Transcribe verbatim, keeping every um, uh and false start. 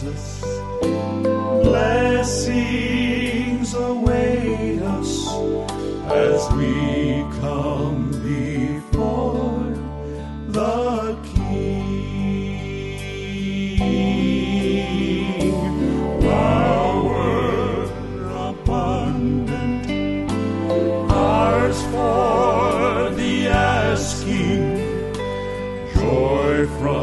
Jesus. Blessings await us as we come before the King. Power abundant, ours for the asking, joy from